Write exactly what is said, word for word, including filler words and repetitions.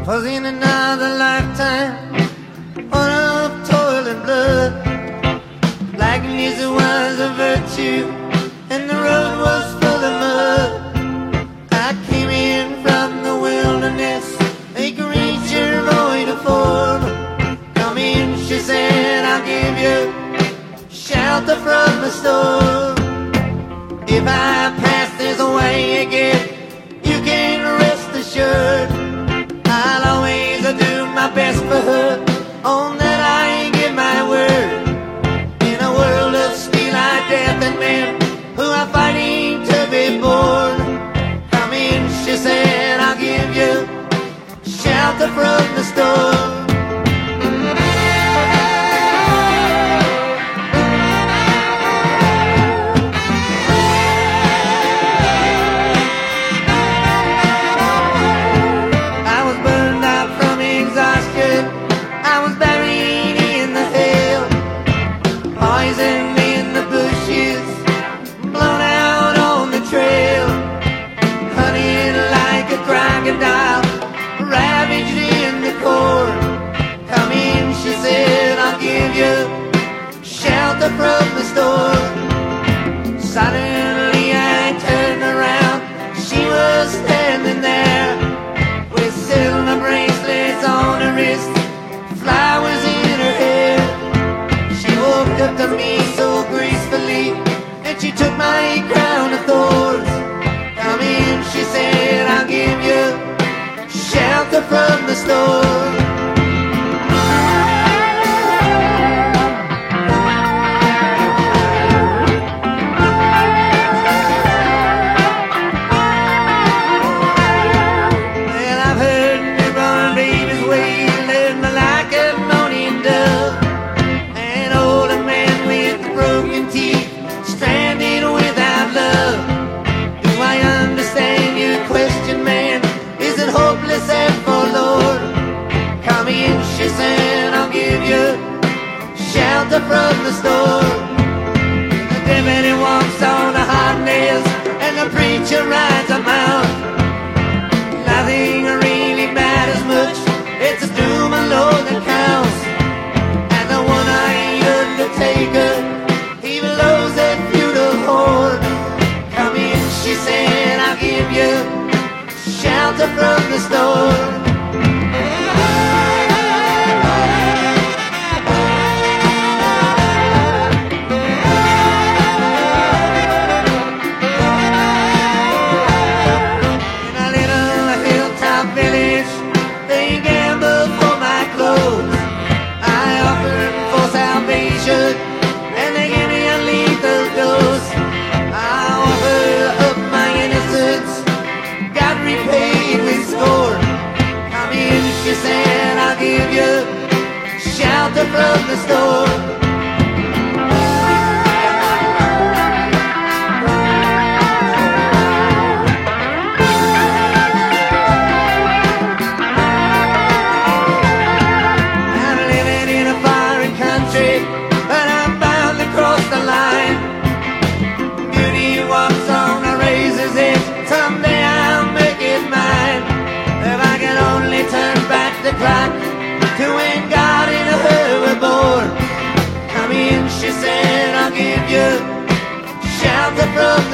'twas in another lifetime, one of toil and blood. Blackness was a virtue, and the road was full of mud. I came in from the wilderness, a creature void of form. Come in, she said, I'll give you shelter from the storm. If I pass this way again, you can rest assured I'll always do my best for her. On that I give my word. In a world of steel-eyed death and men who are fighting to be born, come in, she said, I'll give you shelter from the storm. Ravaged in the core. Come in, she said, I'll give you shelter from the storm. Suddenly I turned around, she was standing there with silver bracelets on her wrist, flowers in her hair. She walked up to me so gracefully, and she took my crown of thorns. Come in, she said, I'll give you shelter from the storm. Well, I've heard newborn babies wailing like a moaning dove, an older man with broken teeth, stranded without love. Do I understand your question, man? Is it hopeless and forlorn? Come in, she said, I'll give you shelter from the storm. The deputy walks on a hot nails, and the preacher rides a mount. Nothing really matters much, it's a doom alone that counts. And the one-eyed undertaker, he blows that feudal horn. Come in, she said, I'll give you shelter from the storm. In a little hilltop village, they gambled for my clothes. I offered for salvation, and they gave me a lethal dose. I offered up my innocence, got repaid with scorn. Come in, she said, I'll give you shelter from the storm. I'm living in a foreign country, but I'm bound to cross the line. Beauty walks on a razor's edge, someday I'll make it mine. If I can only turn back the clock to when God in her were born. Come in, she said, I'll give you shelter from the